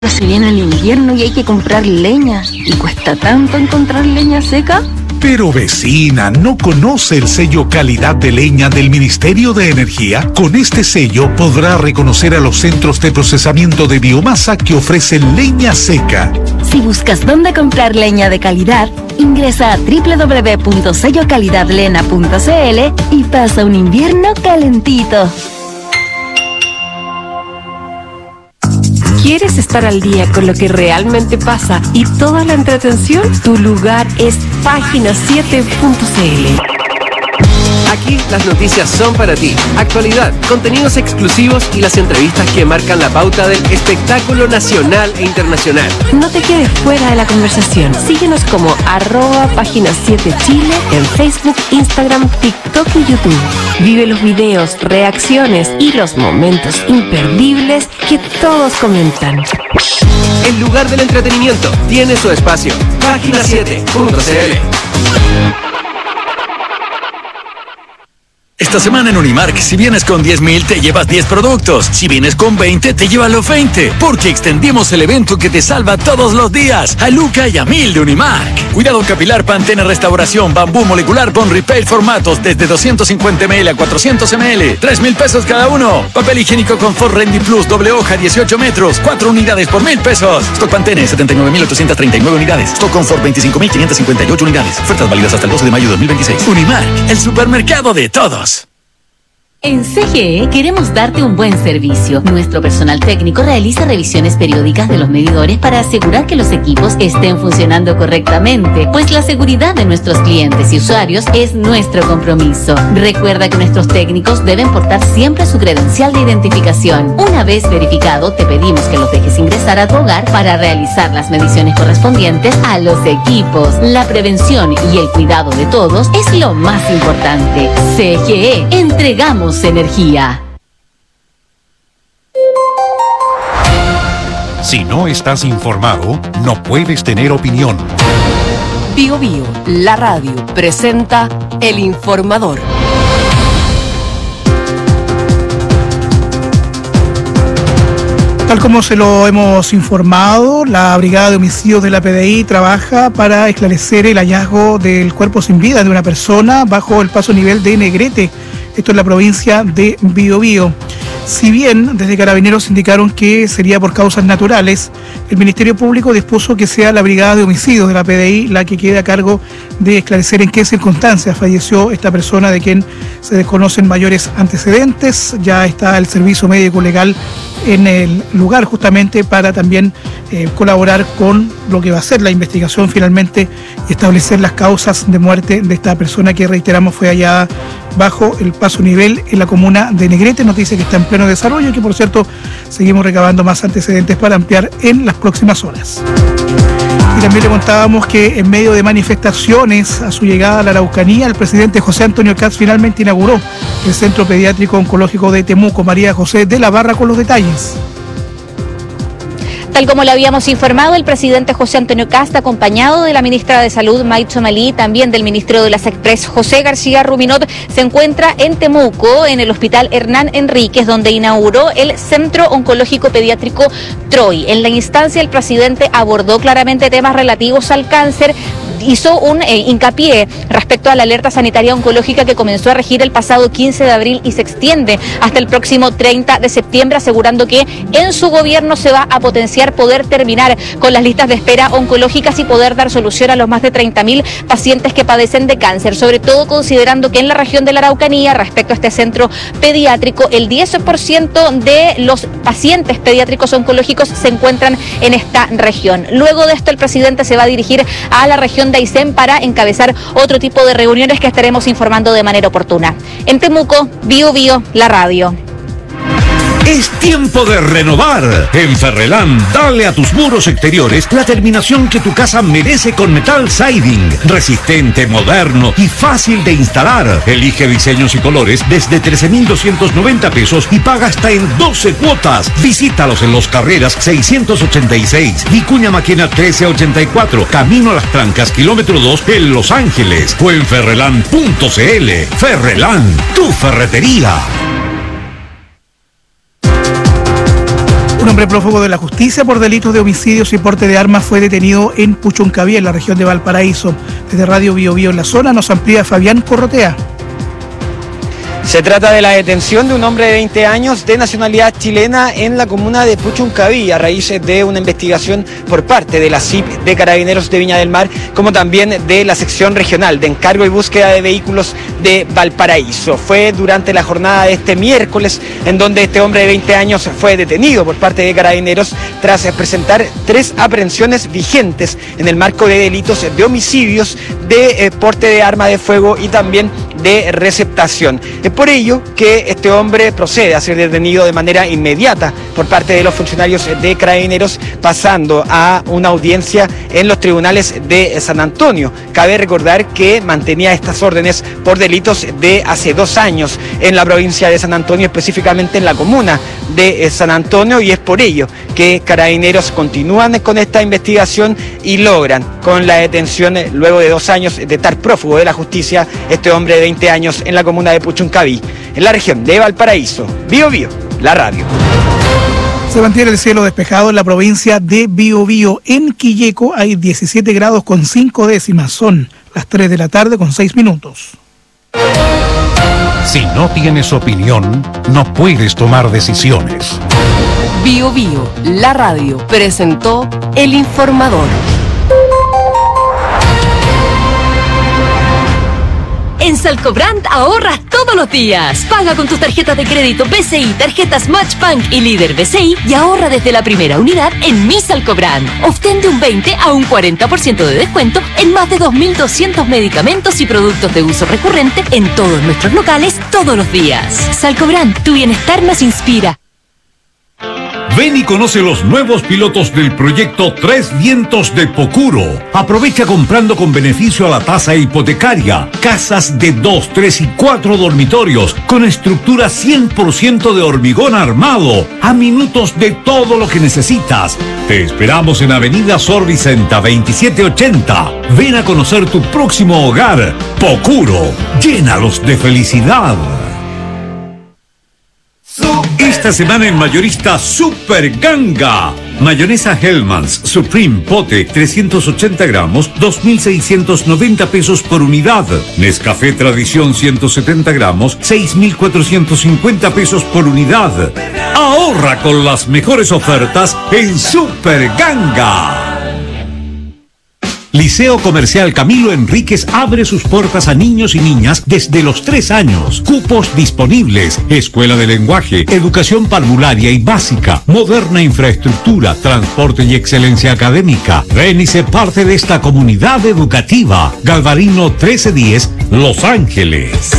Se viene el invierno y hay que comprar leña. ¿Y cuesta tanto encontrar leña seca? Pero vecina, ¿no conoce el sello calidad de leña del Ministerio de Energía? Con este sello podrá reconocer a los centros de procesamiento de biomasa que ofrecen leña seca. Si buscas dónde comprar leña de calidad, ingresa a www.sellocalidadlena.cl y pasa un invierno calentito. ¿Quieres estar al día con lo que realmente pasa y toda la entretención? Tu lugar es Página7.cl. Aquí las noticias son para ti. Actualidad, contenidos exclusivos y las entrevistas que marcan la pauta del espectáculo nacional e internacional. No te quedes fuera de la conversación. Síguenos como @Página7Chile en Facebook, Instagram, TikTok y YouTube. Vive los videos, reacciones y los momentos imperdibles que todos comentan. El lugar del entretenimiento tiene su espacio. Página7.cl. Esta semana en Unimark, si vienes con 10,000 te llevas 10 productos. Si vienes con 20 te llevas los 20. Porque extendimos el evento que te salva todos los días. A Luca y a 1000 de Unimark. Cuidado capilar Pantene Restauración, bambú molecular Bond Repair formatos desde 250 ml a 400 ml. 3,000 pesos cada uno. Papel higiénico Confort Rendy Plus, doble hoja, 18 metros. 4 unidades por 1,000 pesos. Stock Pantene, 79,839 unidades. Stock Confort, 25,558 unidades. Ofertas válidas hasta el 12 de mayo de 2026. Unimark, el supermercado de todos. En CGE queremos darte un buen servicio. Nuestro personal técnico realiza revisiones periódicas de los medidores para asegurar que los equipos estén funcionando correctamente, pues la seguridad de nuestros clientes y usuarios es nuestro compromiso. Recuerda que nuestros técnicos deben portar siempre su credencial de identificación. Una vez verificado, te pedimos que los dejes ingresar a tu hogar para realizar las mediciones correspondientes a los equipos. La prevención y el cuidado de todos es lo más importante. CGE, entregamos energía. Si no estás informado, no puedes tener opinión. Bio Bio, la radio, presenta El Informador. Tal como se lo hemos informado, la Brigada de Homicidios de la PDI trabaja para esclarecer el hallazgo del cuerpo sin vida de una persona bajo el paso nivel de Negrete. Esto es la provincia de Biobío. Si bien desde Carabineros indicaron que sería por causas naturales, el Ministerio Público dispuso que sea la Brigada de Homicidios de la PDI la que quede a cargo de esclarecer en qué circunstancias falleció esta persona, de quien se desconocen mayores antecedentes. Ya está el servicio médico legal en el lugar justamente para también colaborar con lo que va a ser la investigación finalmente y establecer las causas de muerte de esta persona que, reiteramos, fue hallada bajo el paso nivel en la comuna de Negrete. Noticia que está en pleno desarrollo y que, por cierto, seguimos recabando más antecedentes para ampliar en las próximas horas. Y también le contábamos que en medio de manifestaciones a su llegada a la Araucanía, el presidente José Antonio Kast finalmente inauguró el Centro Pediátrico Oncológico de Temuco. María José de la Barra con los detalles. Tal como lo habíamos informado, el presidente José Antonio Kast, acompañado de la ministra de Salud, Maicho Malí, también del ministro de las Express, José García Ruminot, se encuentra en Temuco, en el Hospital Hernán Enríquez, donde inauguró el Centro Oncológico Pediátrico TROY. En la instancia, el presidente abordó claramente temas relativos al cáncer, hizo un hincapié respecto a la alerta sanitaria oncológica que comenzó a regir el pasado 15 de abril y se extiende hasta el próximo 30 de septiembre, asegurando que en su gobierno se va a potenciar poder terminar con las listas de espera oncológicas y poder dar solución a los más de 30.000 pacientes que padecen de cáncer, sobre todo considerando que en la región de la Araucanía, respecto a este centro pediátrico, el 10% de los pacientes pediátricos oncológicos se encuentran en esta región. Luego de esto, el presidente se va a dirigir a la región de Aysén para encabezar otro tipo de reuniones que estaremos informando de manera oportuna. En Temuco, Bio Bio, la radio. Es tiempo de renovar. En Ferrelán, dale a tus muros exteriores la terminación que tu casa merece con Metal Siding. Resistente, moderno y fácil de instalar. Elige diseños y colores desde 13,290 pesos y paga hasta en 12 cuotas. Visítalos en Los Carreras 686, Vicuña Maquena 1384, Camino a las Trancas, kilómetro 2 en Los Ángeles. O en ferrelán.cl. Ferrelán, tu ferretería. hombre prófugo de la justicia por delitos de homicidios y porte de armas fue detenido en Puchuncaví, en la región de Valparaíso. Desde Radio Bio Bio en la zona nos amplía Fabián Corrotea. Se trata de la detención de un hombre de 20 años de nacionalidad chilena en la comuna de Puchuncaví a raíz de una investigación por parte de la CIP de Carabineros de Viña del Mar, como también de la sección regional de encargo y búsqueda de vehículos de Valparaíso. Fue durante la jornada de este miércoles en donde este hombre de 20 años fue detenido por parte de Carabineros tras presentar 3 aprehensiones vigentes en el marco de delitos de homicidios, de porte de arma de fuego y también de receptación. Es por ello que este hombre procede a ser detenido de manera inmediata por parte de los funcionarios de Carabineros, pasando a una audiencia en los tribunales de San Antonio. Cabe recordar que mantenía estas órdenes por delitos de hace 2 años en la provincia de San Antonio, específicamente en la comuna de San Antonio, y es por ello que Carabineros continúan con esta investigación y logran con la detención, luego de 2 años de estar prófugo de la justicia, este hombre de 20 años en la comuna de Puchuncaví, en la región de Valparaíso. Bio Bio, la radio. Se mantiene el cielo despejado en la provincia de Biobío. En Quilleco hay 17 grados con 5 décimas. Son las 3 de la tarde con 6 minutos. Si no tienes opinión, no puedes tomar decisiones. Bio Bio, la radio, presentó El Informador. En Salcobrand ahorras todos los días. Paga con tus tarjetas de crédito BCI, tarjetas Matchbank y Líder BCI y ahorra desde la primera unidad en Mi Salcobrand. Obtén de un 20 a un 40% de descuento en más de 2.200 medicamentos y productos de uso recurrente en todos nuestros locales todos los días. Salcobrand, tu bienestar nos inspira. Ven y conoce los nuevos pilotos del proyecto Tres Vientos de Pocuro. Aprovecha comprando con beneficio a la tasa hipotecaria. Casas de 2, 3 y 4 dormitorios con estructura 100% de hormigón armado. A minutos de todo lo que necesitas. Te esperamos en Avenida Sor Vicenta 2780. Ven a conocer tu próximo hogar. Pocuro. Llénalos de felicidad. Esta semana en Mayorista Super Ganga. Mayonesa Hellmann's Supreme Pote 380 gramos, 2.690 pesos por unidad. Nescafé Tradición 170 gramos, 6.450 pesos por unidad. Ahorra con las mejores ofertas en Super Ganga. Liceo Comercial Camilo Enríquez abre sus puertas a niños y niñas desde los 3 años. Cupos disponibles. Escuela de lenguaje, educación parvularia y básica, moderna infraestructura, transporte y excelencia académica. Ven y sé parte de esta comunidad educativa. Galvarino 1310, Los Ángeles.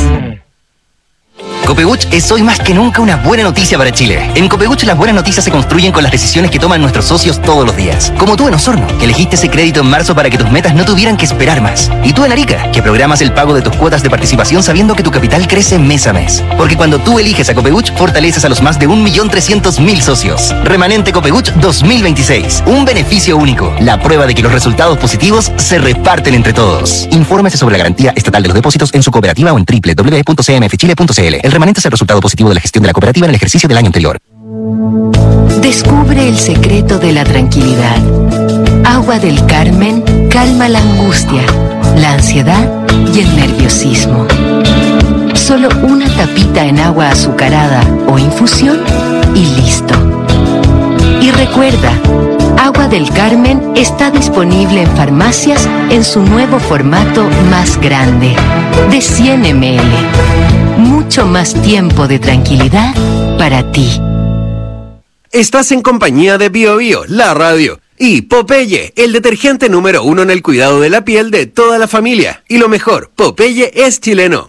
Copebuch es hoy más que nunca una buena noticia para Chile. En Copebuch las buenas noticias se construyen con las decisiones que toman nuestros socios todos los días. Como tú en Osorno, que elegiste ese crédito en marzo para que tus metas no tuvieran que esperar más. Y tú en Arica, que programas el pago de tus cuotas de participación sabiendo que tu capital crece mes a mes. Porque cuando tú eliges a Copebuch, fortaleces a los más de 1.300.000 socios. Remanente Copebuch 2026. Un beneficio único. La prueba de que los resultados positivos se reparten entre todos. Infórmese sobre la garantía estatal de los depósitos en su cooperativa o en www.cmfchile.cl. El remanente es el resultado positivo de la gestión de la cooperativa en el ejercicio del año anterior. Descubre el secreto de la tranquilidad. Agua del Carmen calma la angustia, la ansiedad y el nerviosismo. Solo una tapita en agua azucarada o infusión y listo. Y recuerda, Agua del Carmen está disponible en farmacias en su nuevo formato más grande, de 100 ml. Mucho más tiempo de tranquilidad para ti. Estás en compañía de Bio Bio, la radio. Y Popeye, el detergente número 1 en el cuidado de la piel de toda la familia. Y lo mejor, Popeye es chileno.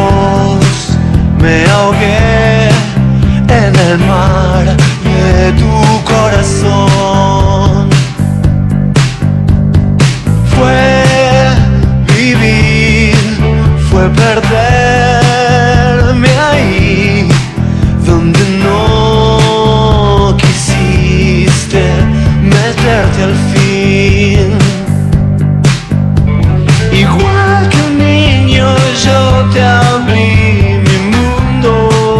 Me ahogué en el mar de tu fue perderme ahí donde no quisiste meterte al fin. Igual que un niño yo te abrí mi mundo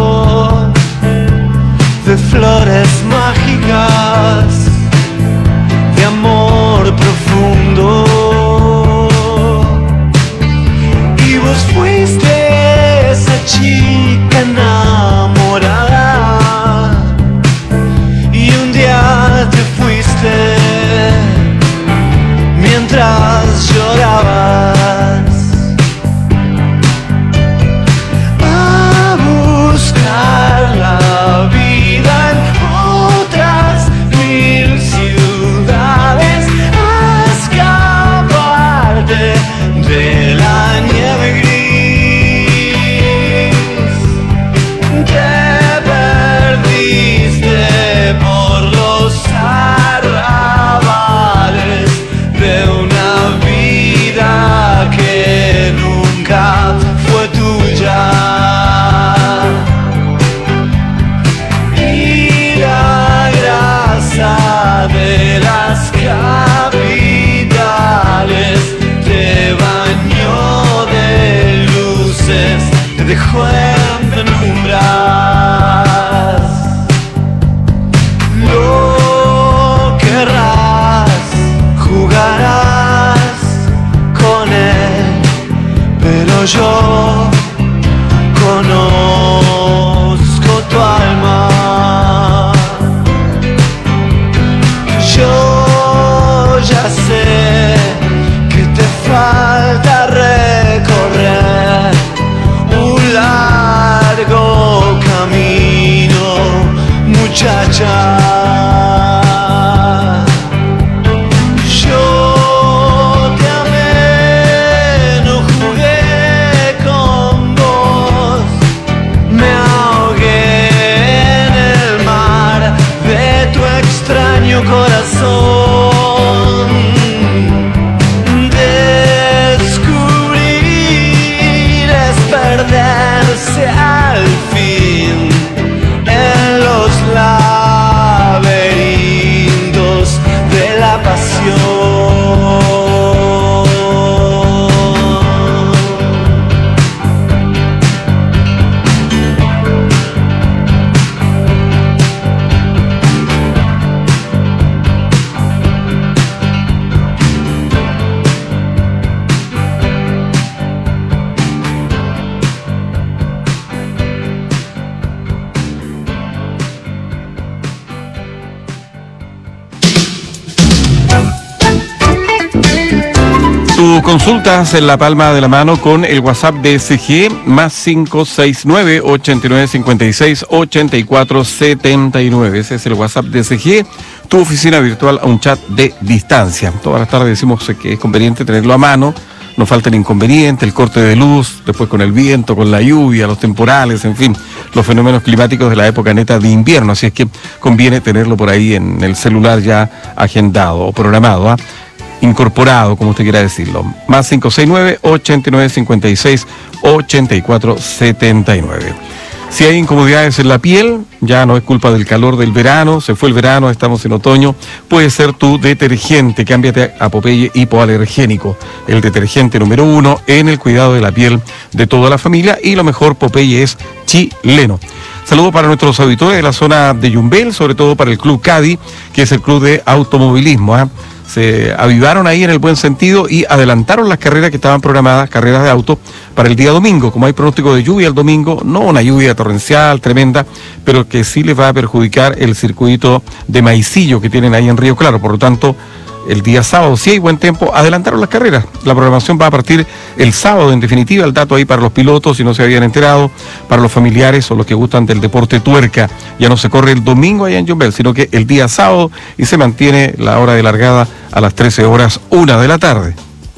de flores mágicas, de amor profundo. Y vos fuiste esa chica enamorada, y un día te fuiste mientras llorabas a buscar la vida en otras 1000 ciudades, a escaparte de la nieve gris. Te perdiste por los arrabales de una vida que nunca fue tuya. Y la grasa de las capitales te bañó de luces, te dejó en penumbras. Lo querrás, jugarás con él, pero yo conozco tu alma. Yo ya sé que te falta recorrer un largo camino, muchacha. Yo te amé, no jugué con vos, me ahogué en el mar de tu extraño corazón. Descubrir es perderse al fin en los laberintos de la pasión. Tus consultas en la palma de la mano con el WhatsApp de SG más 569-8956-8479. Ese es el WhatsApp de SG, tu oficina virtual a un chat de distancia. Todas las tardes decimos que es conveniente tenerlo a mano. No falta el inconveniente, el corte de luz, después con el viento, con la lluvia, los temporales, en fin, los fenómenos climáticos de la época neta de invierno. Así es que conviene tenerlo por ahí en el celular ya agendado o programado, ¿ah? Incorporado, como usted quiera decirlo. Más 569-8956-8479. Si hay incomodidades en la piel, ya no es culpa del calor del verano, se fue el verano, estamos en otoño, puede ser tu detergente. Cámbiate a Popeye hipoalergénico, el detergente número 1 en el cuidado de la piel de toda la familia, y lo mejor, Popeye es chileno. Saludos para nuestros auditores de la zona de Yumbel, sobre todo para el Club Cadi, que es el club de automovilismo, ¿eh? Se avivaron ahí en el buen sentido y adelantaron las carreras que estaban programadas, carreras de auto, para el día domingo. Como hay pronóstico de lluvia el domingo, no una lluvia torrencial, tremenda, pero que sí les va a perjudicar el circuito de Maicillo que tienen ahí en Río Claro. Por lo tanto, el día sábado, si hay buen tiempo, adelantaron las carreras. La programación va a partir el sábado, en definitiva. El dato ahí para los pilotos, si no se habían enterado, para los familiares o los que gustan del deporte tuerca. Ya no se corre el domingo allá en Yumbel, sino que el día sábado, y se mantiene la hora de largada a las 13:01 de la tarde.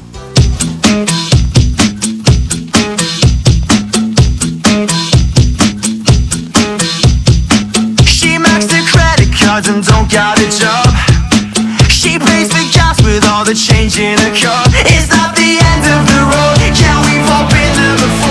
She maxed her credit cards and don't got a job. She pays for gas with all the change in her car. Is that the end of the road? Can we pop in there before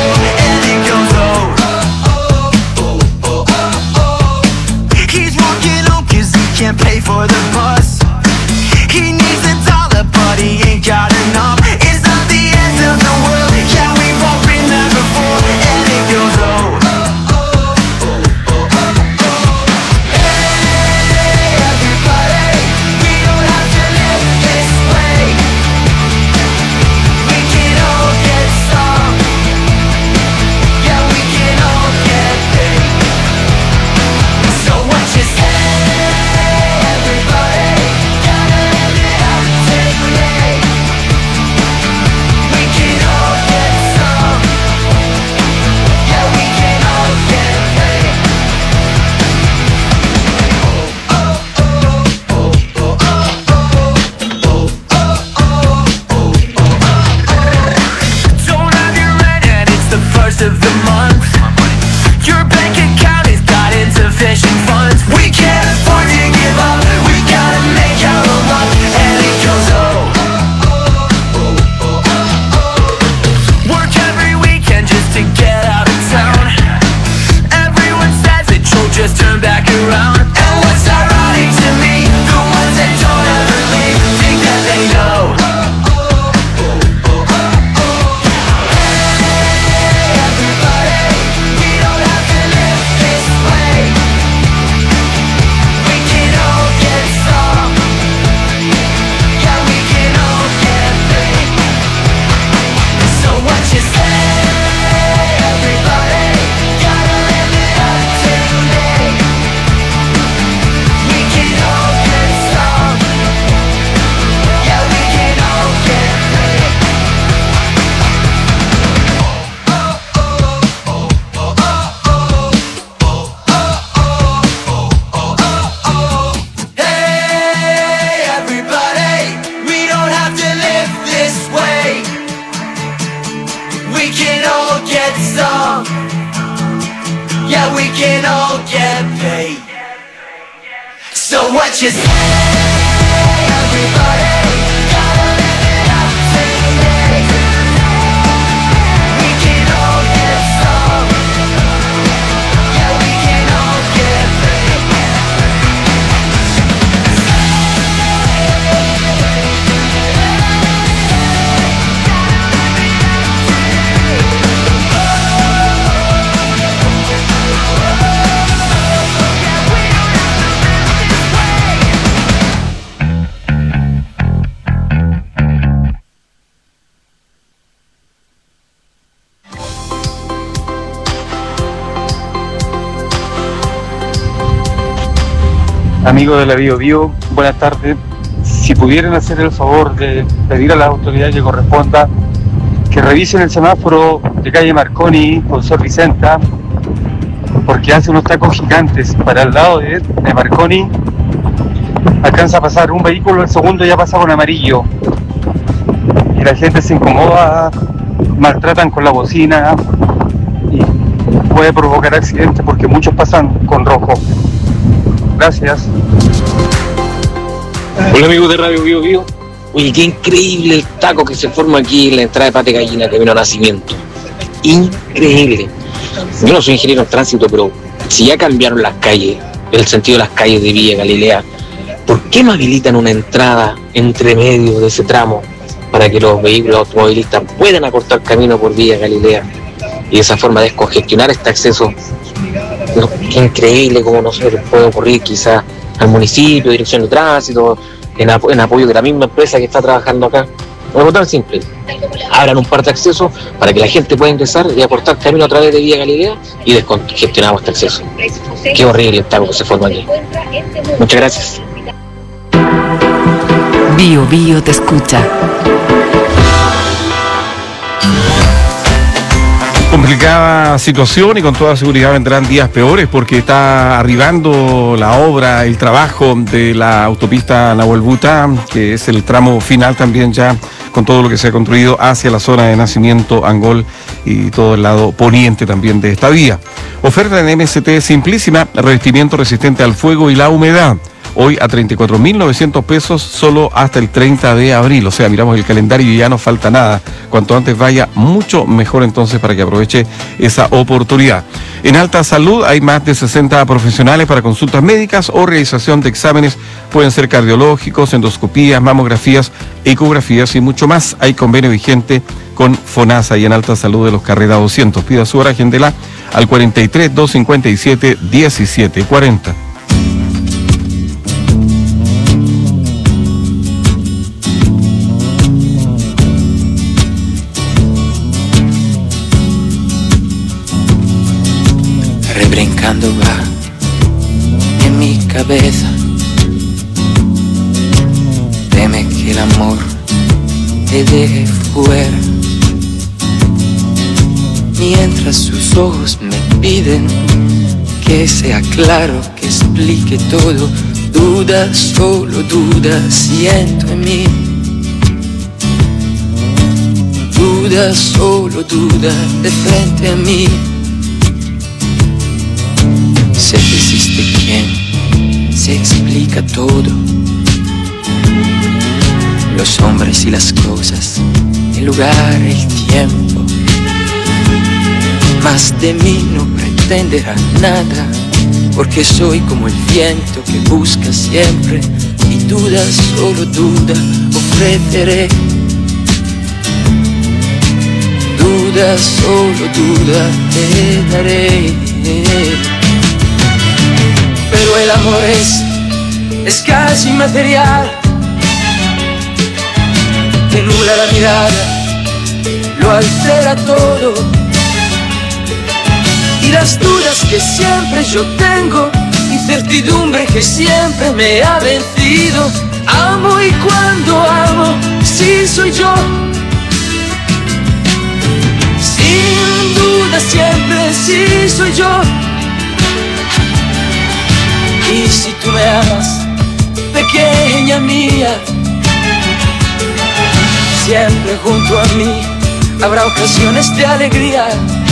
first of the month. Your bank account has got insufficient funds. We can't afford to give up. We gotta make our own luck. And it goes work every weekend just to get out of town. Everyone says that you'll just turn back around. And what's ironic to me, the ones that don't ever leave think that they know. So what you say, everybody? Gotta live it up today. We can all get some. Yeah, we can all get paid. Amigos de la Bio Bio, buenas tardes. Si pudieran hacer el favor de pedir a las autoridades que corresponda que revisen el semáforo de calle Marconi con Sor Vicenta, porque hace unos tacos gigantes. Para el lado de Marconi alcanza a pasar un vehículo, el segundo ya pasa con amarillo y la gente se incomoda, maltratan con la bocina y puede provocar accidentes porque muchos pasan con rojo. Gracias. Hola amigos de Radio Bio Bio. Oye, qué increíble el taco que se forma aquí en la entrada de Pate Gallina Camino a Nacimiento. Increíble. Yo no soy ingeniero en tránsito, pero si ya cambiaron las calles, el sentido de las calles de Villa Galilea, ¿por qué no habilitan una entrada entre medio de ese tramo para que los vehículos automovilistas puedan acortar camino por Villa Galilea y de esa forma descongestionar este acceso? No, qué increíble cómo no se les puede ocurrir quizás al municipio, dirección de tránsito, en apoyo de la misma empresa que está trabajando acá. Algo tan simple, abran un par de accesos para que la gente pueda ingresar y acortar camino a través de Vía Galilea y descongestionamos este acceso. Qué horrible el taco que se forma aquí. Muchas gracias. Bio Bio te escucha. Complicada situación y con toda seguridad vendrán días peores porque está arribando la obra, el trabajo de la autopista Nahuel Buta, que es el tramo final también ya con todo lo que se ha construido hacia la zona de Nacimiento, Angol y todo el lado poniente también de esta vía. Oferta en MST Simplísima, revestimiento resistente al fuego y la humedad. Hoy a 34.900 pesos solo hasta el 30 de abril. O sea, miramos el calendario y ya no falta nada. Cuanto antes vaya, mucho mejor entonces para que aproveche esa oportunidad. En Alta Salud hay más de 60 profesionales para consultas médicas o realización de exámenes. Pueden ser cardiológicos, endoscopías, mamografías, ecografías y mucho más. Hay convenio vigente con FONASA y en Alta Salud de los Carrera 200. Pida su hora, agéndela al 43 257 1740. Rebrincando va en mi cabeza. Teme que el amor te deje fuera, mientras sus ojos me piden que sea claro, que explique todo. Duda, solo duda siento en mí. Duda duda, solo duda de frente a mí. Sé que existe quien se explica todo, los hombres y las cosas, el lugar, el tiempo. Más de mí no pretenderá nada, porque soy como el viento que busca siempre, y duda, solo duda ofreceré. Duda, solo duda te daré. Pero el amor es casi material, te nubla la mirada, lo altera todo. Y las dudas que siempre yo tengo, incertidumbre que siempre me ha vencido. Amo y cuando amo, sí soy yo. Sin duda siempre sí soy yo. Y si tú me amas, pequeña mía, siempre junto a mí habrá ocasiones de alegría.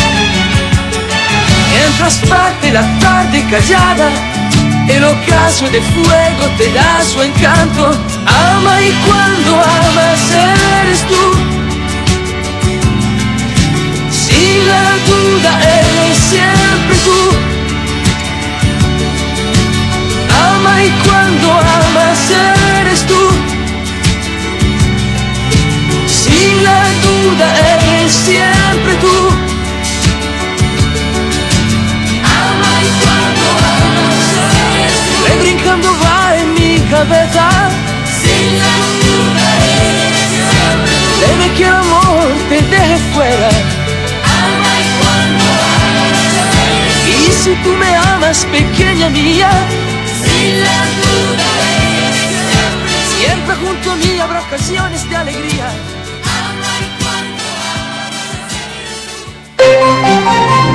Mientras parte la tarde callada, el ocaso de fuego te da su encanto. Ama y cuando amas eres tú. Sin la duda eres siempre tú. Ama y cuando amas eres tú. Sin la duda eres siempre tú. Brincando va en mi cabeza. Sin la duda eres siempre tú. Debe que el amor te deje fuera. Ama y cuando amas eres tú. Y si tú me amas, pequeña mía, sin la duda eres siempre tú. Siempre junto a mí habrá ocasiones de alegría. Ama y cuando amas eres tú.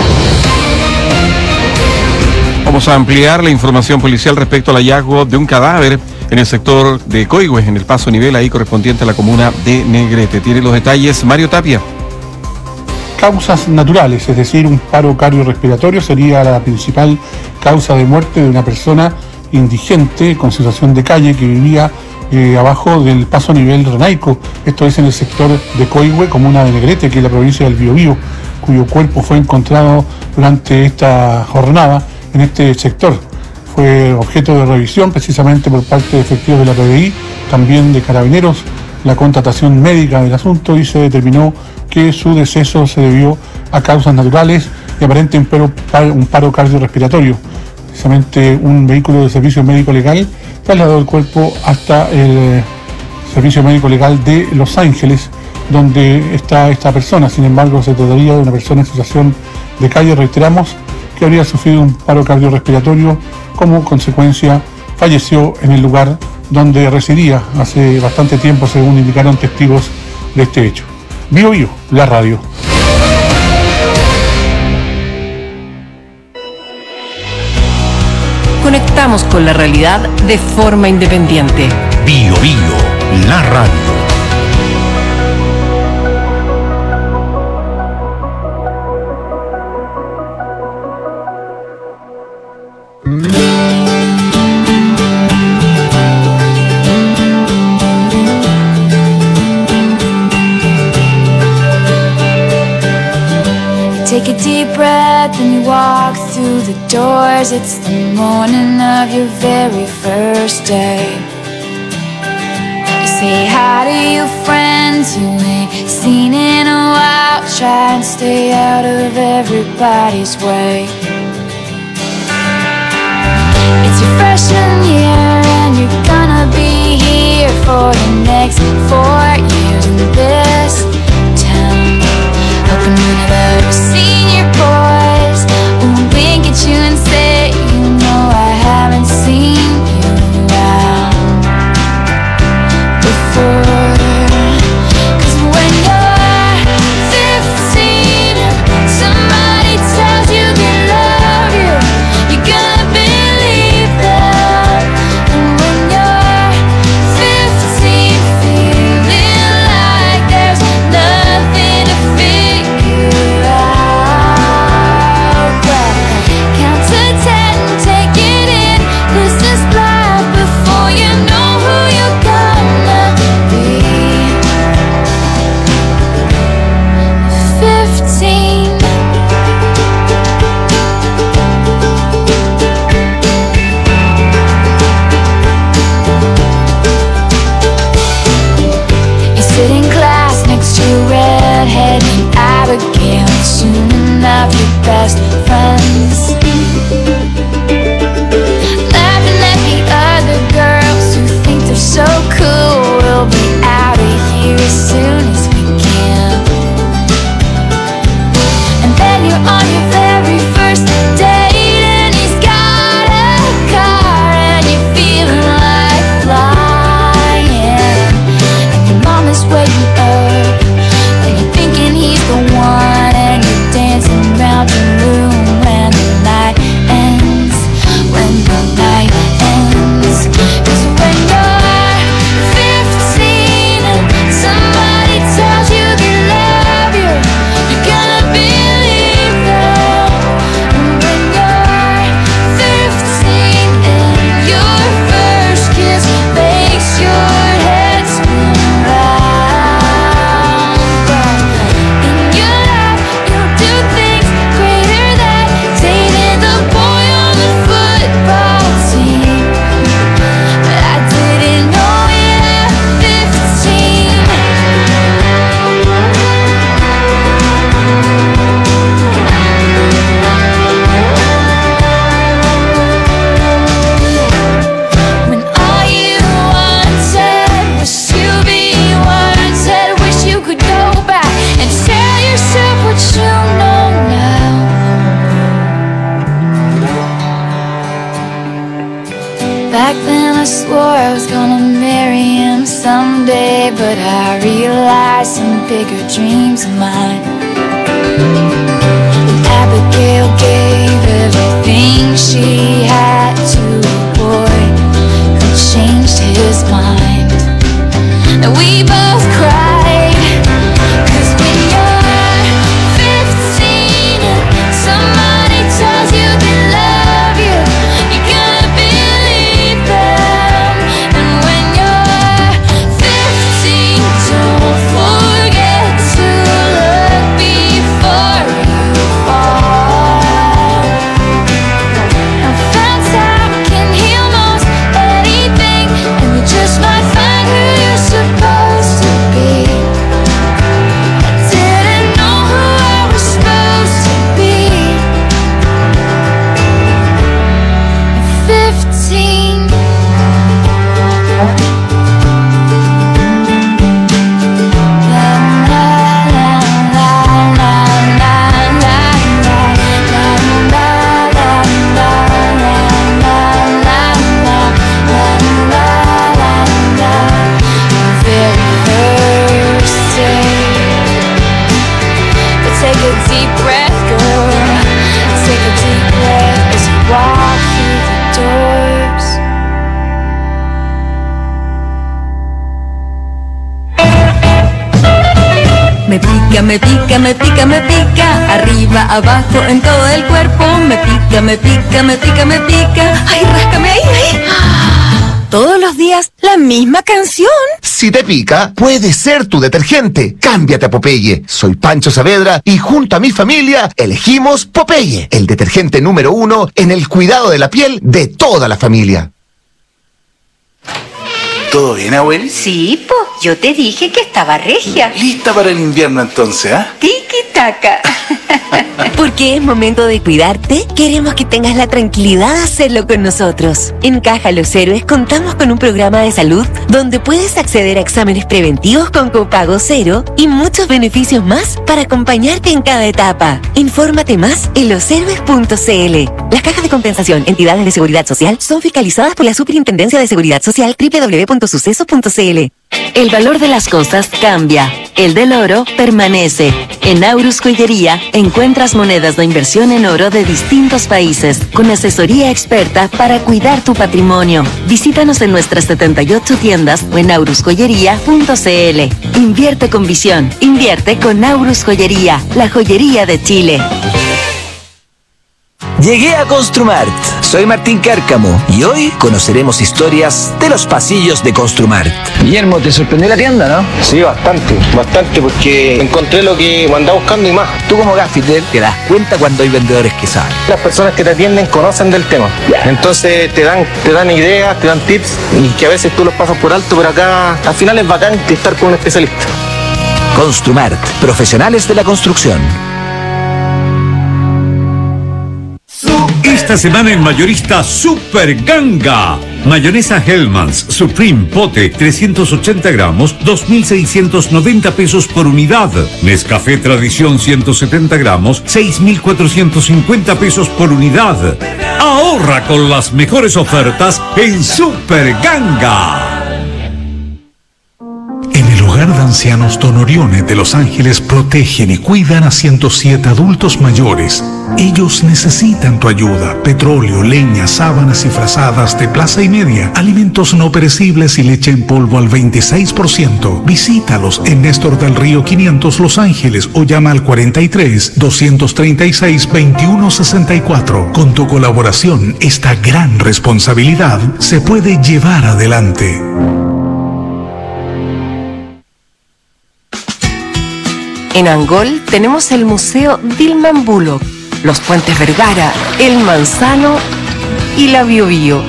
Vamos a ampliar la información policial respecto al hallazgo de un cadáver en el sector de Coihue, en el paso nivel ahí correspondiente a la comuna de Negrete. Tiene los detalles Mario Tapia. Causas naturales, es decir, un paro cardiorrespiratorio sería la principal causa de muerte de una persona indigente con situación de calle que vivía abajo del paso nivel Renaico. Esto es en el sector de Coihue, comuna de Negrete, que es la provincia del Biobío, cuyo cuerpo fue encontrado durante esta jornada en este sector. Fue objeto de revisión precisamente por parte de efectivos de la PDI, también de Carabineros, la constatación médica del asunto, y se determinó que su deceso se debió a causas naturales y aparente un paro cardiorrespiratorio. Precisamente un vehículo de servicio médico legal trasladó el cuerpo hasta el servicio médico legal de Los Ángeles, donde está esta persona. Sin embargo, se trataría de una persona en situación de calle, reiteramos, que habría sufrido un paro cardiorrespiratorio. Como consecuencia, falleció en el lugar donde residía hace bastante tiempo, según indicaron testigos de este hecho. Biobío, la radio. Conectamos con la realidad de forma independiente. Biobío, la radio. Take a deep breath and you walk through the doors. It's the morning of your very first day. You say hi to your friends you ain't seen in a while. Try and stay out of everybody's way. It's your freshman year and you're gonna be here for the next 4 years in this town. Hoping none of the senior boys won't wink at you and say, you know I haven't seen you around before. 'Cause when you're 15, somebody tells you they love you, you're gonna believe them. And when you're 15, feeling like swore I was gonna marry him someday, but I realized some bigger dreams of mine. Abigail gave everything she had to a boy who changed his mind. And we both cried, 'cause when you're 15 and somebody tells you they love you, you gotta believe them. And when you're 15, don't forget to look before you fall. Now found out can heal most anything, and you just might find who you're supposed to be. I didn't know who I was supposed to be. At 15. Take a deep breath, girl. Take a deep breath as you walk through the doors. Me pica, me pica, me pica, me pica. Arriba, abajo, en todo el cuerpo. Me pica, me pica, me pica, me pica. Ay, ráscame ahí, ahí. Todos los días la misma canción. Si te pica, puede ser tu detergente. Cámbiate a Popeye. Soy Pancho Saavedra y junto a mi familia elegimos Popeye, el detergente número 1 en el cuidado de la piel de toda la familia. ¿Todo bien, abueli? Sí, po, yo te dije que estaba regia. ¿Lista para el invierno entonces, ah? Tiki-taka. Porque es momento de cuidarte, queremos que tengas la tranquilidad de hacerlo con nosotros. En Caja Los Héroes contamos con un programa de salud donde puedes acceder a exámenes preventivos con copago cero y muchos beneficios más para acompañarte en cada etapa. Infórmate más en loshéroes.cl. Las cajas de compensación, entidades de seguridad social, son fiscalizadas por la Superintendencia de Seguridad Social www.sucesos.cl. El valor de las cosas cambia. El del oro permanece. En Aurus Joyería encuentras monedas de inversión en oro de distintos países, con asesoría experta para cuidar tu patrimonio. Visítanos en nuestras 78 tiendas o en aurusjoyería.cl. Invierte con visión. Invierte con Aurus Joyería, la joyería de Chile. Llegué a Construmart. Soy Martín Cárcamo y hoy conoceremos historias de los pasillos de Construmart. Guillermo, ¿te sorprendió la tienda, no? Sí, bastante, porque encontré lo que andaba buscando y más. Tú como gaffiter te das cuenta cuando hay vendedores que saben. Las personas que te atienden conocen del tema. Entonces te dan ideas, te dan tips y que a veces tú los pasas por alto, pero acá al final es bacán estar con un especialista. Construmart, profesionales de la construcción. Esta semana en Mayorista Super Ganga. Mayonesa Hellmann's Supreme Pote 380 gramos, 2.690 pesos por unidad. Nescafé Tradición 170 gramos, 6.450 pesos por unidad. Ahorra con las mejores ofertas en Super Ganga. En el hogar de ancianos Don Orione de Los Ángeles protegen y cuidan a 107 adultos mayores. Ellos necesitan tu ayuda. Petróleo, leña, sábanas y frazadas de plaza y media, alimentos no perecibles y leche en polvo al 26%. Visítalos en Néstor del Río 500 Los Ángeles o llama al 43-236-2164. Con tu colaboración, esta gran responsabilidad se puede llevar adelante. En Angol tenemos el Museo Dilman Bullock, los Puentes Vergara, el Manzano y la Biobío.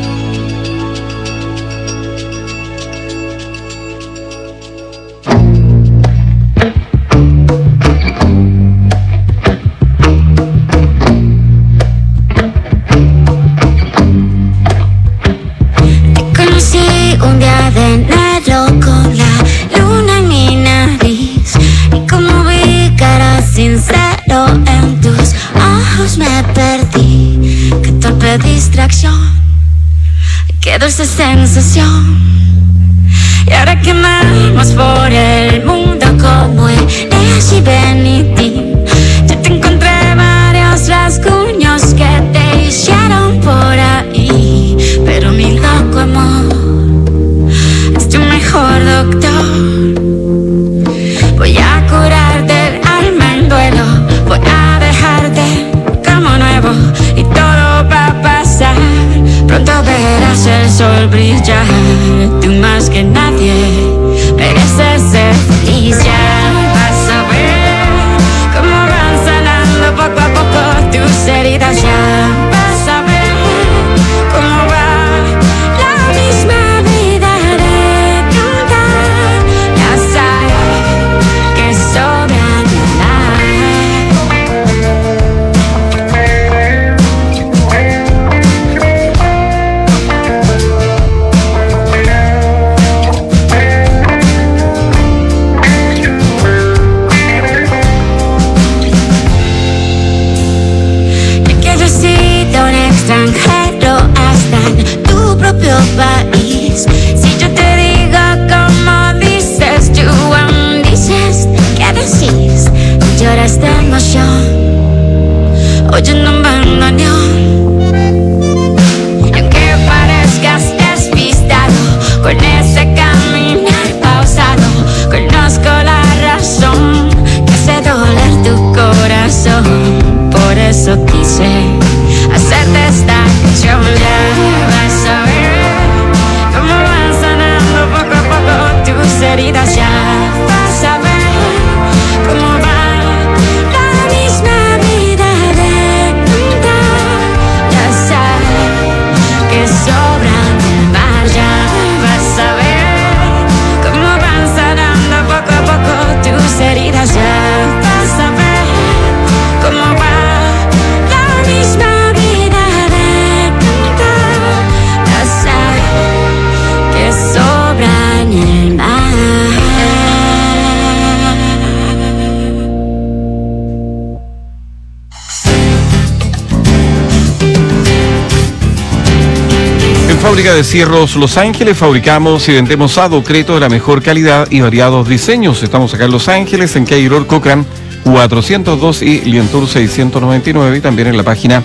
Te conocí un día de enero con la luna en mi nariz y como vi que eras sincero en tus ojos me perdí. Qué torpe distracción, qué qué dulce sensación. Y ahora que vamos por el mundo como el Nancy Benity, yo te encontré varios rasguños que te hicieron por ahí. Pero mi loco amor es tu mejor doctor. Voy a curarte el alma en duelo, voy a dejarte como nuevo y todo va a pasar. Pronto verás el sol brillar. Tú más que nadie mereces ser feliz. Ya vas a ver cómo van sanando poco a poco tus heridas. Ya vas a ver cómo va la misma vida de cantar. Ya sabes que sobra nada. Extranjero hasta en tu propio país. Si yo te digo como dices, tú aún dices, ¿qué decís? Lloras de emoción oyendo un bandoneón. Y aunque parezcas despistado con ese caminar pausado, conozco la razón que hace doler tu corazón. Por eso quise hacerte esta canción. Ya vas a ver cómo van sanando poco a poco tus heridas. Ya vas a ver cómo va la misma vida de cantar. Ya sabes que sobran el mar. Ya vas a ver cómo van sanando poco a poco tus heridas. Ya vas a ver cómo va la misma vida de cantar. Ya sabes que sobra en el mar. En Fábrica de Cierros Los Ángeles fabricamos y vendemos adocreto de la mejor calidad y variados diseños. Estamos acá en Los Ángeles, en calle Aurora Cochran 402 y Lientour 699, y también en la página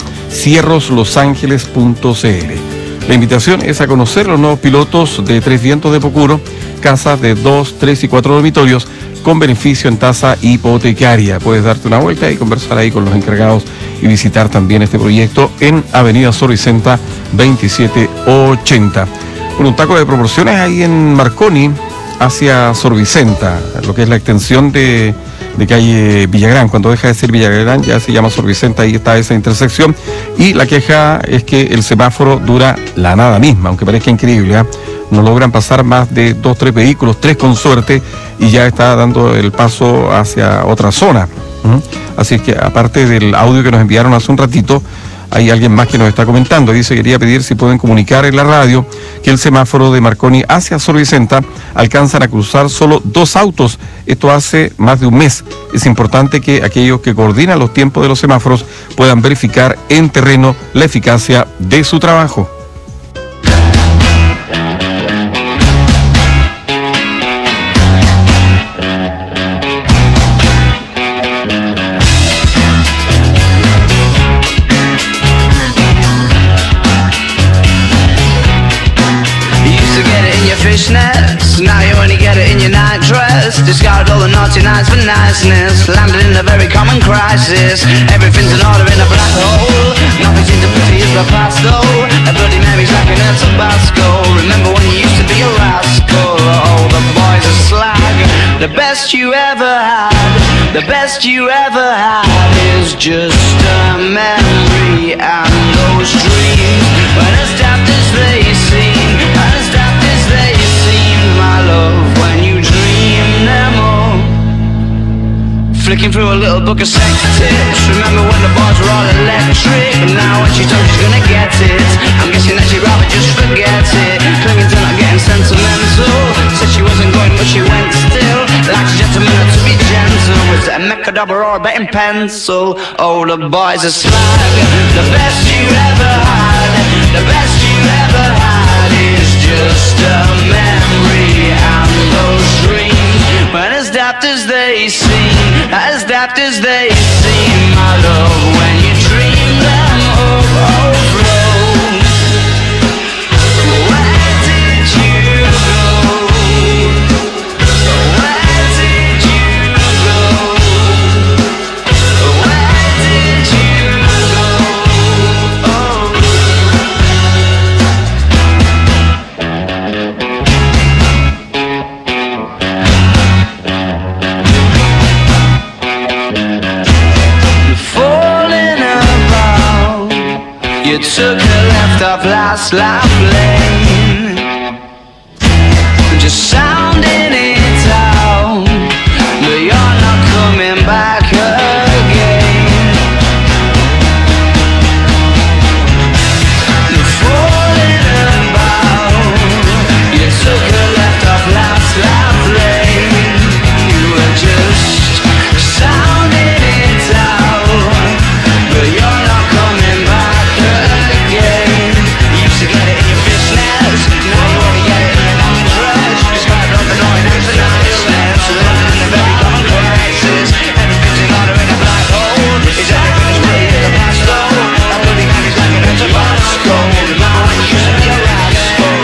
cierroslosangeles.cl. La invitación es a conocer los nuevos pilotos de Tres Vientos de Pocuro, casas de 2, 3 y 4 dormitorios con beneficio en tasa hipotecaria. Puedes darte una vuelta y conversar ahí con los encargados y visitar también este proyecto en Avenida Sor Vicenta 2780. Con un taco de proporciones ahí en Marconi hacia Sor Vicenta, lo que es la extensión de calle Villagrán. Cuando deja de ser Villagrán ya se llama Sor Vicenta, ahí está esa intersección. Y la queja es que el semáforo dura la nada misma, aunque parezca increíble, ¿eh? No logran pasar más de 2, 3 vehículos, 3 con suerte, y ya está dando el paso hacia otra zona. Así es que, aparte del audio que nos enviaron hace un ratito, hay alguien más que nos está comentando. Dice, quería pedir si pueden comunicar en la radio que el semáforo de Marconi hacia Sor Vicenta alcanzan a cruzar solo 2 autos. Esto hace más de un mes. Es importante que aquellos que coordinan los tiempos de los semáforos puedan verificar en terreno la eficacia de su trabajo. Fishnets, now you only get it in your nightdress. Discarded all the naughty nights for niceness. Landed in a very common crisis. Everything's in order in a black hole. Nothing seems to pity is the past though. A Bloody Mary's like an El Tabasco. Remember when you used to be a rascal? Oh, the boys are slag. The best you ever had, the best you ever had is just a memory. And those dreams, when as daft as they seem, as daft as they seem, my love, when you dream them all. Flicking through a little book of sex tips. Remember when the bars were all electric? But now when she told she's gonna get it, I'm guessing that she'd rather just forget it. Clinging to not getting sentimental. Said she wasn't going but she went still. Like a gentleman had to be gentle. Was it a Mechadobber or a betting pencil? Oh, the boys are slag. The best you ever had, the best you ever had just a memory and those dreams. When as daft as they seem, as daft as they seem, my love, when you dream them overflow. Where did you go? Where did you go? Where did you go? Oh. You took a left off last life lane, just sounding it out, but you're not coming back again. You're falling about. You took a left off last life lane. You were just sounding it out, but you're not coming back. To get it in your business, now you wanna get it in your non-dress. Just got up and on and the niceness, living in a very common crisis. Everything's in order in a black hole. Is everything as really in the past though? I believe that it's like an Tabasco. Remember when you used to be a rascal?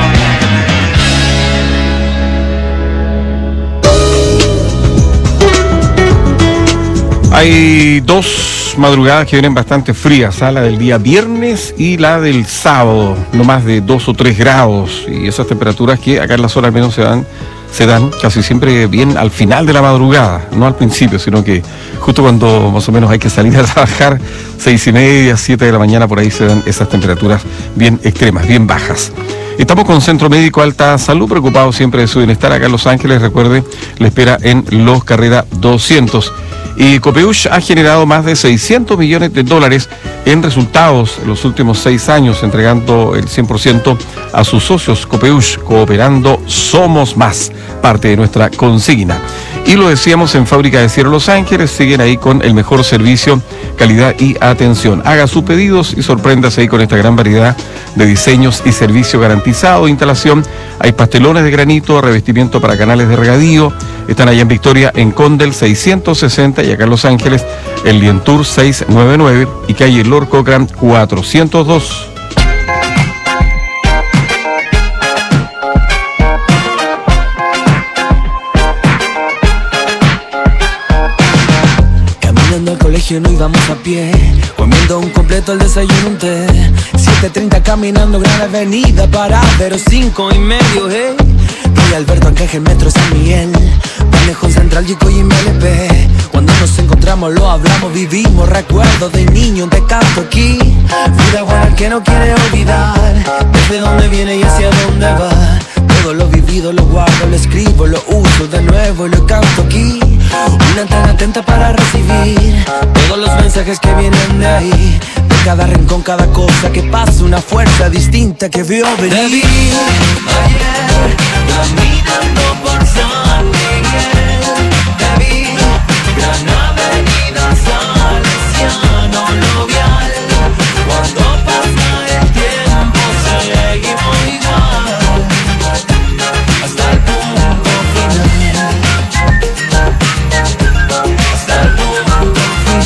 Hay dos madrugadas que vienen bastante frías, la del día viernes y la del sábado, no más de 2 o 3 grados, y esas temperaturas que acá en la zona al menos se dan casi siempre bien al final de la madrugada, no al principio, sino que justo cuando más o menos hay que salir a trabajar, 6:30, 7 de la mañana, por ahí se dan esas temperaturas bien extremas, bien bajas. Estamos con Centro Médico Alta Salud, preocupados siempre de su bienestar. Acá en Los Ángeles, recuerde, le espera en Los Carrera 200. Y Copeuch ha generado más de $600 millones en resultados en los últimos 6 años, entregando el 100% a sus socios. Copeuch, cooperando somos más, parte de nuestra consigna. Y lo decíamos en Fábrica de Cierre Los Ángeles, siguen ahí con el mejor servicio, calidad y atención. Haga sus pedidos y sorpréndase ahí con esta gran variedad de diseños y servicio garantizado. Instalación, hay pastelones de granito, revestimiento para canales de regadío. Están allá en Victoria, en Condel 660, y acá en Los Ángeles, en Lientour 699 y calle Lord Cochrane 402. Caminando al colegio no íbamos a pie, comiendo un completo, el desayuno, un té. 7:30 caminando Gran Avenida para Pero 5:30, hey. Rey Alberto, Arcángel, Metro, San Miguel, Manejo Central, Chico y MLP. Cuando nos encontramos lo hablamos, vivimos recuerdos de niño, te canto aquí. Vida buena que no quiere olvidar, desde dónde viene y hacia dónde va. Todo lo vivido lo guardo, lo escribo, lo uso de nuevo y lo canto aquí. Una antena atenta para recibir todos los mensajes que vienen de ahí. De cada rincón, cada cosa que pasa, una fuerza distinta que vio venir. Te vi ayer caminando por San Miguel. Te vi, Gran Avenida Salesiano Lovial. Cuando pasa el tiempo seguimos igual, hasta el punto final. Hasta el punto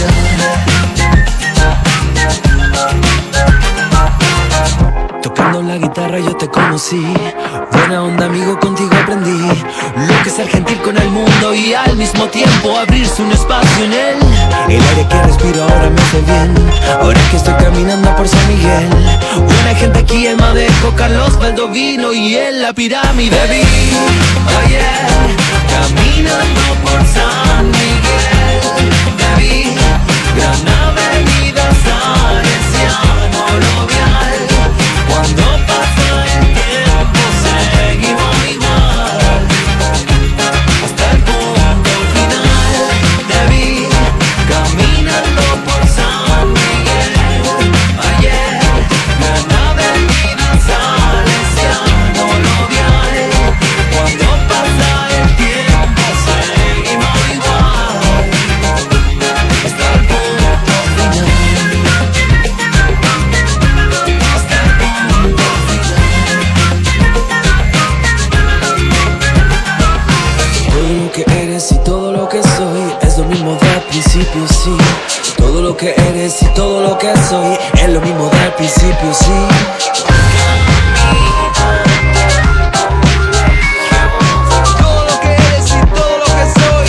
final. Tocando la guitarra yo te conocí. Buena onda, amigo, contigo aprendí lo que es ser gentil con el mundo y al mismo tiempo abrirse un espacio en él. El aire que respiro ahora me hace bien, ahora que estoy caminando por San Miguel. Buena gente aquí, el Madejo, Carlos Valdovino y en la pirámide. Vi ayer caminando por San Miguel. Te vi, Gran Avenida Salesiano Lovial. Cuando pasa el tiempo seguimos igual, hasta el punto final. Te vi caminando por San Miguel ayer, Gran Avenida Salesiano Lovial. Cuando pasa el tiempo seguimos igual. Todo lo que eres y todo lo que soy es lo mismo del principio, sí. Todo lo que eres y todo lo que soy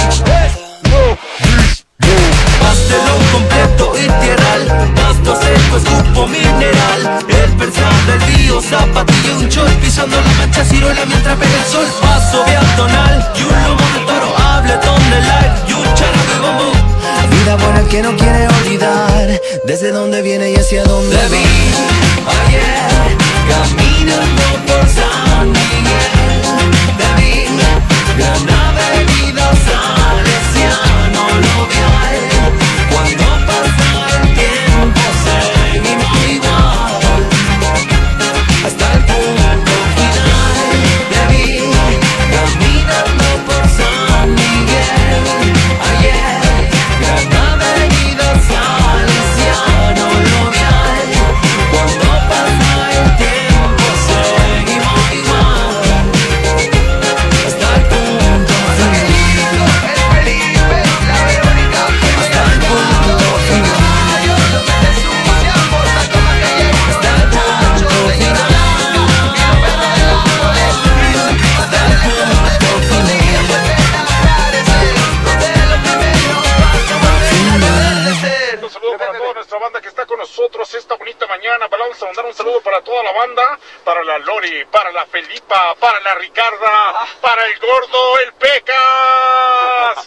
pastelón completo integral, pasto seco, escupo mineral, el personal del río, zapatillo, un chol, pisando la mancha, ciruela mientras pega el sol, paso peatonal y un lomo de toro, habletón de light y un charro de bambú. Vida buena que no quiere olvidar, desde dónde viene y hacia dónde va. Ayer, caminando por San Miguel, te vi, gran avenida Salesiano, lo vi a él. Cuando pasa el tiempo seguimos igual, hasta el punto final. Te vi, caminando por San Miguel, ayer, gran avenida Salesiano, lo vi a él. Cuando pasa el tiempo seguimos igual, hasta el punto final. El Felipe, la Verónica, hasta el punto final. Hasta el Un saludo para toda nuestra banda que está con nosotros esta bonita mañana. Vamos a mandar un saludo para toda la banda, para la Lori, para la Felipa, para la Ricarda, para el Gordo, el Pecas.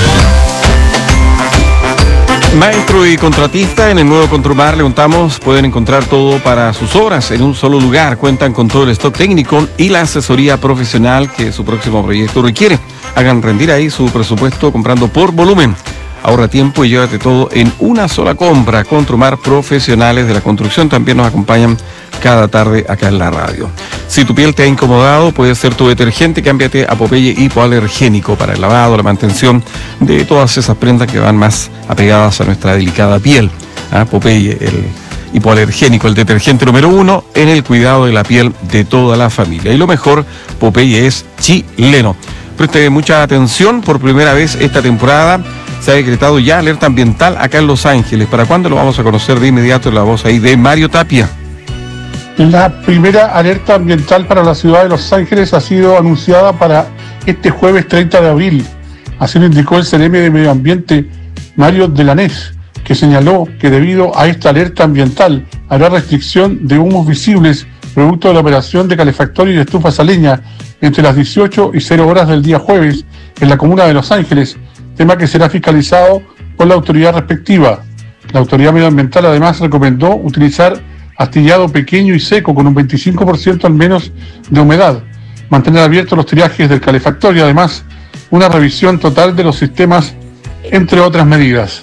Maestro y contratista, en el nuevo Contromar le contamos, pueden encontrar todo para sus obras en un solo lugar. Cuentan con todo el stock técnico y la asesoría profesional que su próximo proyecto requiere. Hagan rendir ahí su presupuesto comprando por volumen. Ahorra tiempo y llévate todo en una sola compra. Contromar, profesionales de la construcción, también nos acompañan cada tarde acá en la radio. Si tu piel te ha incomodado, puede ser tu detergente. Cámbiate a Popeye hipoalergénico para el lavado, la mantención de todas esas prendas que van más apegadas a nuestra delicada piel. Popeye, el hipoalergénico, el detergente número 1 en el cuidado de la piel de toda la familia. Y lo mejor, Popeye es chileno. Preste mucha atención, por primera vez esta temporada se ha decretado ya alerta ambiental acá en Los Ángeles. ¿Para cuándo lo vamos a conocer de inmediato? La voz ahí de Mario Tapia. La primera alerta ambiental para la ciudad de Los Ángeles ha sido anunciada para este jueves 30 de abril. Así lo indicó el CNM de Medio Ambiente, Mario Delanés, que señaló que debido a esta alerta ambiental habrá restricción de humos visibles producto de la operación de calefactorio y de estufas a leña entre las 18 y 0 horas del día jueves en la comuna de Los Ángeles, tema que será fiscalizado por la autoridad respectiva. La autoridad medioambiental además recomendó utilizar astillado pequeño y seco con un 25% al menos de humedad, mantener abiertos los tirajes del calefactorio y además una revisión total de los sistemas, entre otras medidas.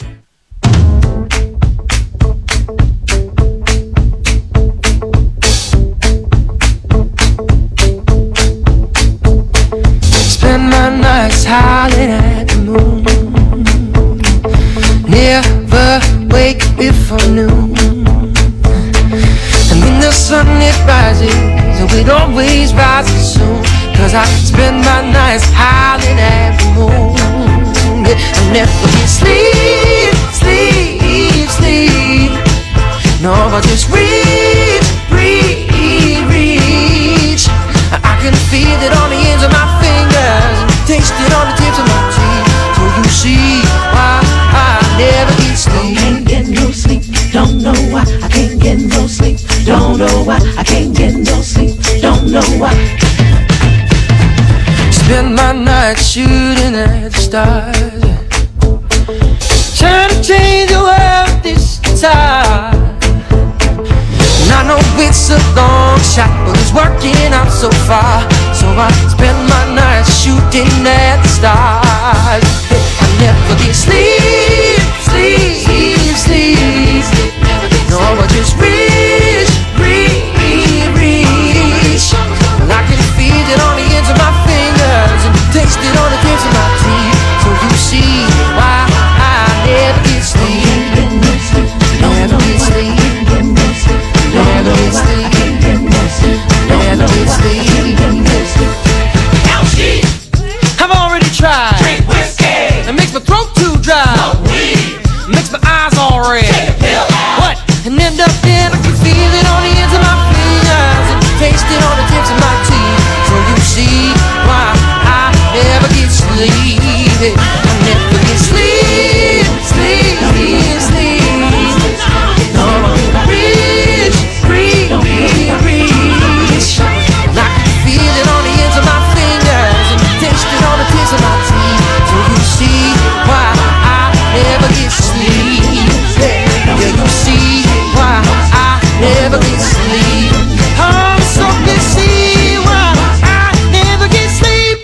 Spend my nights howling at the moon, never wake before noon. And when the sun it rises, it always rises soon. Cause I spend my nights howling at the moon. I never get sleep, sleep, sleep. No, I just reach, reach, reach. I can feel it on the ends of my fingers and taste it on the tips of my teeth. So you see why I never get sleep. Can't get no sleep. Don't know why I can't get no sleep. Don't know why I can't get no sleep. Don't know why. Spend my night shooting at the stars, trying to change the world this time. And I know it's a long shot, but it's working out so far. So I spend my nights shooting at the stars. I never get sleep, sleep, sleep. No, I just reach, reach, reach. And I can feel it on the ends of my fingers and taste it on the tips of my teeth. So you see why I never get sleep. Never get sleep. Never get sleep. Never get sleep. I've already tried. Drink whiskey. It makes my throat too dry. bread. What? And end up there, I can feel it on the ends of my fingers and taste it on the tips of my teeth. So you see why I never get sleep. I never get sleep, sleep, sleep. Reach, reach, reach. I can feel it on the ends of my fingers and taste it on the tips of my teeth. So you see why I never get sleep. Yeah, you see why I never get sleep. Oh, so you see why I never get sleep.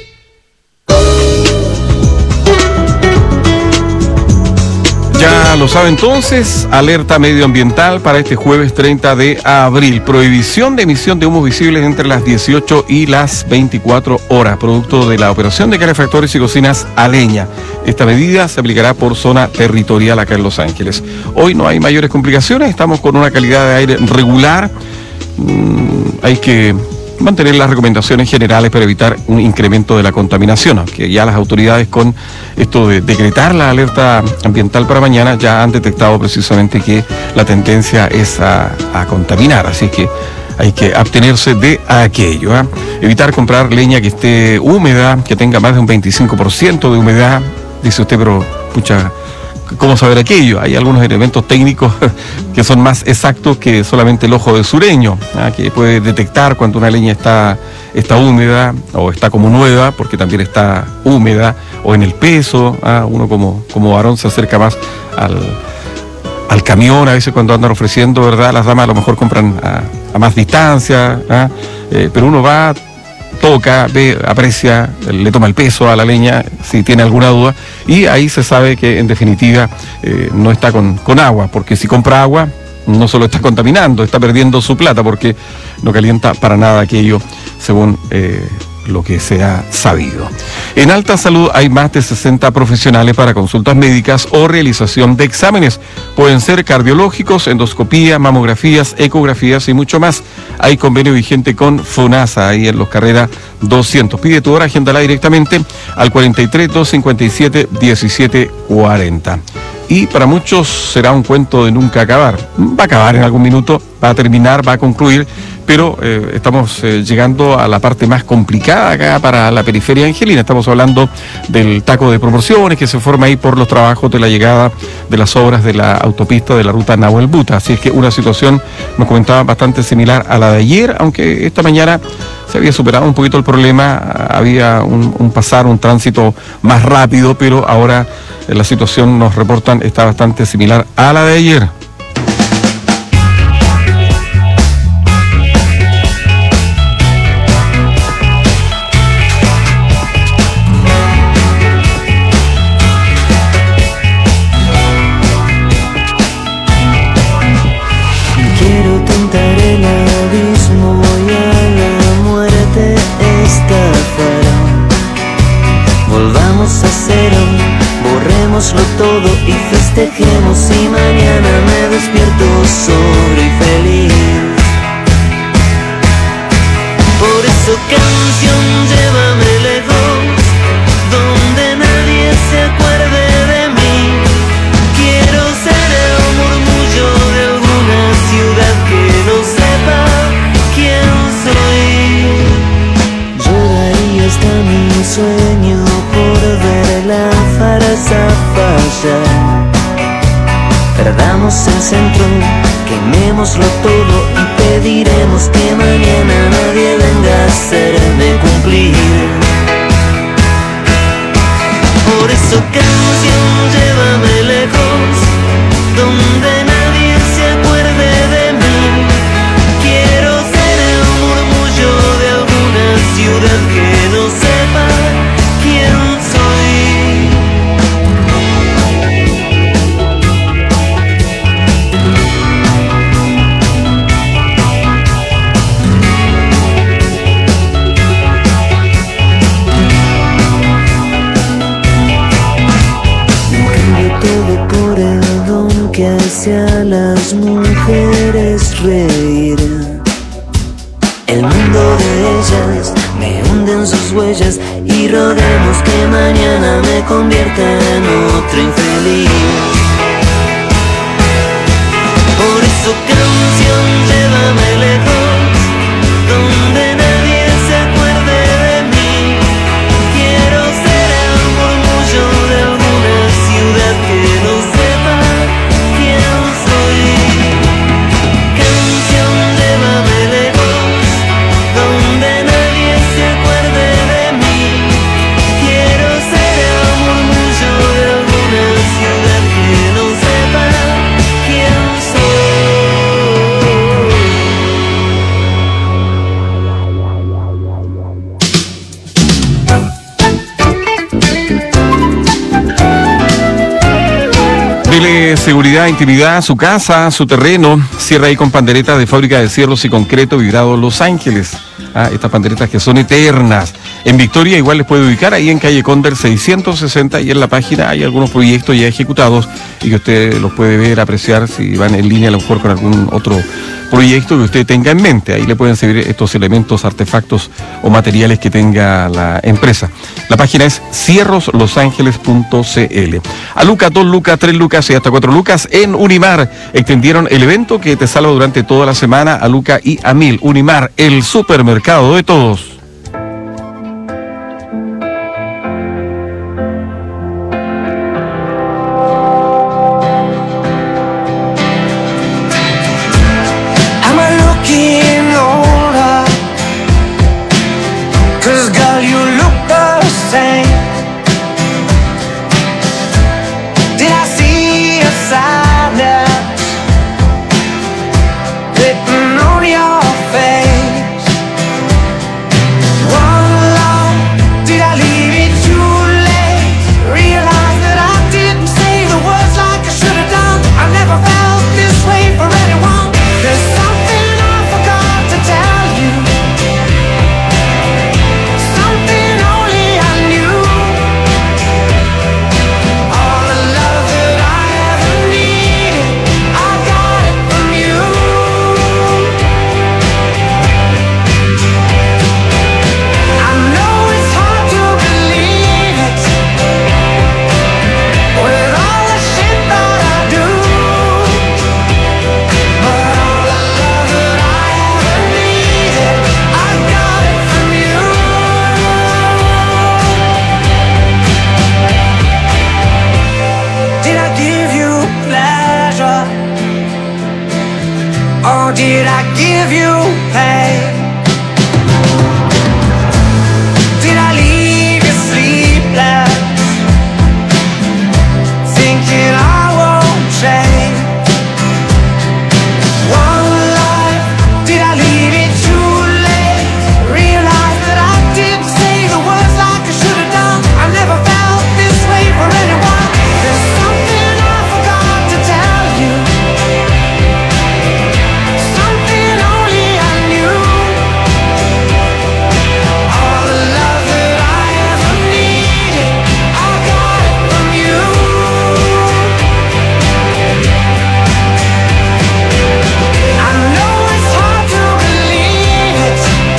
Ya lo sabe entonces, alerta medioambiental para este jueves 30 de abril. Prohibición de emisión de humos visibles entre las 18 y las 24 horas, producto de la operación de calefactores y cocinas a leña. Esta medida se aplicará por zona territorial acá en Los Ángeles. Hoy no hay mayores complicaciones, estamos con una calidad de aire regular. Hay que mantener las recomendaciones generales para evitar un incremento de la contaminación, aunque ya las autoridades con esto de decretar la alerta ambiental para mañana ya han detectado precisamente que la tendencia es a contaminar, así que hay que abstenerse de aquello, ¿eh? Evitar comprar leña que esté húmeda, que tenga más de un 25% de humedad. Dice usted, pero pucha, ¿cómo saber aquello? Hay algunos elementos técnicos que son más exactos que solamente el ojo de sureño, que puede detectar cuando una leña está húmeda o está como nueva, porque también está húmeda, o en el peso. Uno como varón se acerca más al camión, a veces cuando andan ofreciendo, ¿verdad? Las damas a lo mejor compran a más distancia, pero uno va, toca, ve, aprecia, le toma el peso a la leña si tiene alguna duda, y ahí se sabe que en definitiva no está con agua, porque si compra agua no solo está contaminando, está perdiendo su plata, porque no calienta para nada aquello, según lo que se ha sabido. En Alta Salud hay más de 60 profesionales para consultas médicas o realización de exámenes. Pueden ser cardiológicos, endoscopía, mamografías, ecografías y mucho más. Hay convenio vigente con FONASA, ahí en Los Carreras 200. Pide tu hora, agéndala directamente al 43-257-1740. Y para muchos será un cuento de nunca acabar. Va a acabar en algún minuto, va a terminar, va a concluir, pero estamos llegando a la parte más complicada acá para la periferia angelina. Estamos hablando del taco de proporciones que se forma ahí por los trabajos de la llegada de las obras de la autopista de la ruta Nahuel Buta. Así es que una situación, nos comentaba, bastante similar a la de ayer, aunque esta mañana se había superado un poquito el problema, había un tránsito más rápido, pero ahora la situación, nos reportan, está bastante similar a la de ayer. Quiero tentar el abismo y a la muerte escapará. Volvamos a cero, borrémoslo todo y festejemos. Y mañana me despierto solo y feliz. Por eso, canción, llévame lejos, donde nadie se acuerde de mí. Quiero ser el murmullo de alguna ciudad que no sepa quién soy. Yo daría hasta mi sueño por ver la farsa fallar. Perdamos el centro, quemémoslo todo y pediremos que mañana nadie venga a hacerme cumplir. Por eso, canción, llévame lejos, donde nadie se acuerde de mí. Quiero ser el murmullo de alguna ciudad que no sepa quién soy. Todo por el don que hace a las mujeres reír. El mundo de ellas me hunde en sus huellas y roguemos que mañana me convierta en otro infeliz. eso, canción, llévame lejos, donde nadie se acuerde de mí. Quiero ser el murmullo de alguna ciudad que no sepa quién soy. Canción, llévame lejos, donde nadie se acuerde de mí. Quiero ser el murmullo de alguna ciudad que no sepa quién soy. Dele seguridad, intimidad a su casa, a su terreno. Cierra ahí con panderetas de fábrica de cierros y concreto vibrado Los Ángeles. Estas panderetas que son eternas. En Victoria igual les puede ubicar ahí en calle Cóndor 660 y en la página hay algunos proyectos ya ejecutados y que usted los puede ver, apreciar si van en línea a lo mejor con algún otro proyecto que usted tenga en mente. Ahí le pueden servir estos elementos, artefactos o materiales que tenga la empresa. La página es cierroslosangeles.cl. A Luca, 2 lucas, 3 lucas y hasta 4 lucas en Unimar. Extendieron el evento que te salva durante toda la semana a Luca y a 1000. Unimar, el supermercado de todos. Am I looking older? 'Cause girl, you look the same. Did I see a sadness written on your face? One love, did I leave it too late? Realize that I didn't say the words like I should have done. I never felt this way for anyone. There's something I forgot to tell you, something only I knew. All the love that I ever needed, I got it from you. I know it's hard to believe it, with all the shit that I do. But all the love that I ever needed, I got it from you. Did I give you pleasure, or did I give you pain? Did I leave you sleepless, thinking I won't change? One life, did I leave it too late? Realize that I didn't say the words like I should have done. I never felt this way for anyone. There's something I forgot to tell you, something only I knew. All the love that I ever needed, I got it from you. I know it's hard to believe it,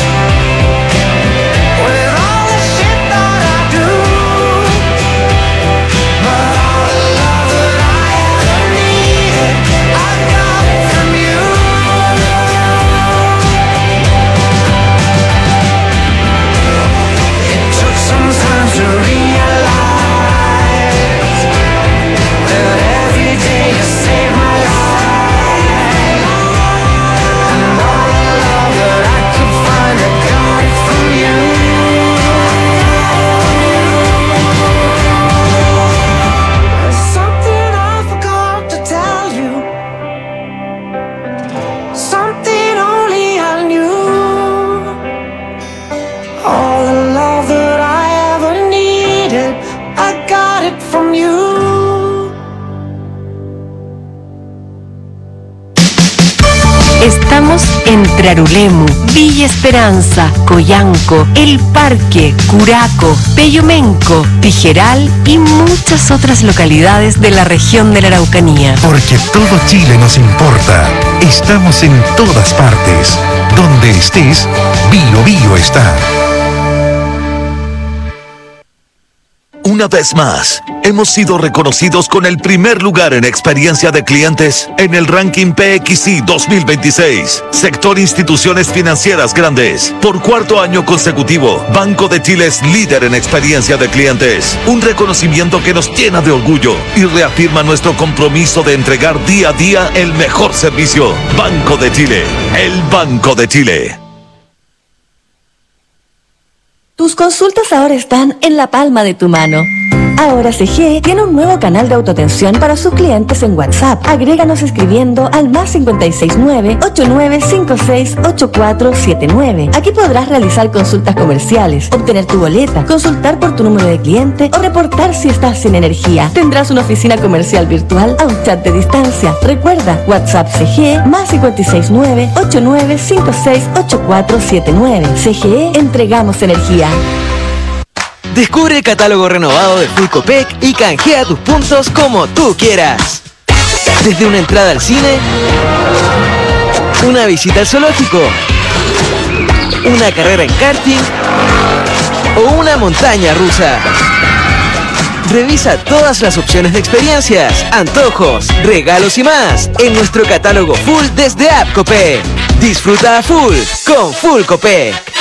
with all the shit that I do. But all the love that I ever needed, I got it from you. It took some time to realize that every day you save my life, and all the love that I could find, I got it from you. There's something I forgot to tell you, something only I knew. All the love that I ever needed, I got it from you. Estamos en Trarulemu, Villa Esperanza, Coyanco, El Parque, Curaco, Peyomenco, Tijeral y muchas otras localidades de la región de la Araucanía. Porque todo Chile nos importa. Estamos en todas partes. Donde estés, Bio Bio está. Una vez más, hemos sido reconocidos con el primer lugar en experiencia de clientes en el ranking PXI 2026. Sector Instituciones Financieras Grandes. Por cuarto año consecutivo, Banco de Chile es líder en experiencia de clientes. Un reconocimiento que nos llena de orgullo y reafirma nuestro compromiso de entregar día a día el mejor servicio. Banco de Chile, el Banco de Chile. Tus consultas ahora están en la palma de tu mano. Ahora CGE tiene un nuevo canal de autoatención para sus clientes en WhatsApp. Agréganos escribiendo al +569 8956 8479. Aquí podrás realizar consultas comerciales, obtener tu boleta, consultar por tu número de cliente o reportar si estás sin energía. Tendrás una oficina comercial virtual a un chat de distancia. Recuerda, WhatsApp CGE +569 8956 8479. CGE, entregamos energía. Descubre el catálogo renovado de Full Copec y canjea tus puntos como tú quieras. Desde una entrada al cine, una visita al zoológico, una carrera en karting o una montaña rusa. Revisa todas las opciones de experiencias, antojos, regalos y más en nuestro catálogo Full desde App Copec. Disfruta a full con Full Copec.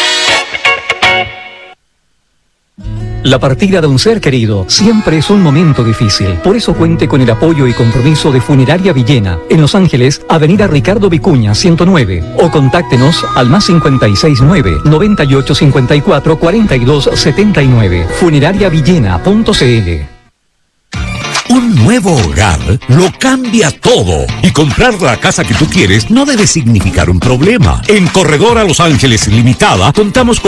La partida de un ser querido siempre es un momento difícil. Por eso cuente con el apoyo y compromiso de Funeraria Villena, en Los Ángeles, Avenida Ricardo Vicuña, 109. O contáctenos al +569 9854 4279. Funerariavillena.cl. Un nuevo hogar lo cambia todo y comprar la casa que tú quieres no debe significar un problema. En Corredora Los Ángeles Limitada contamos con